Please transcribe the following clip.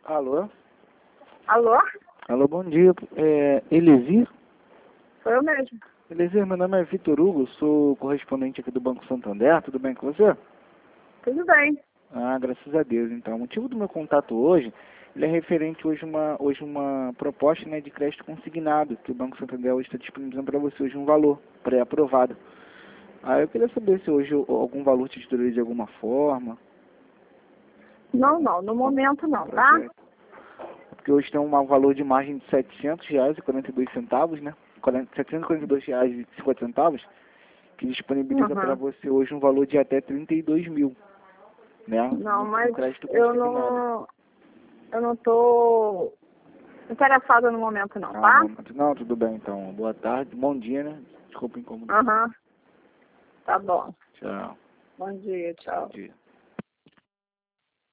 Alô? Alô? Alô, bom dia. Elesir? Sou eu mesmo. Elesir, meu nome é Vitor Hugo, sou correspondente aqui do Banco Santander, tudo bem com você? Tudo bem. Ah, graças a Deus, então. O motivo do meu contato hoje, ele é referente hoje uma proposta, né, de crédito consignado, que o Banco Santander hoje está disponibilizando para você hoje um valor pré-aprovado. Ah, eu queria saber se hoje algum valor te estourou de alguma forma. Não, no momento não, tá? Porque hoje tem um valor de margem de R$700,42, né? R$742,50, que disponibiliza para você hoje um valor de até 32 mil, né? Não, mas crédito eu consignado. não tô interessada no momento não, tá? Não, tudo bem então. Boa tarde, bom dia, né? Desculpa incomodar. Tá bom. Tchau. Bom dia, tchau. Bom dia.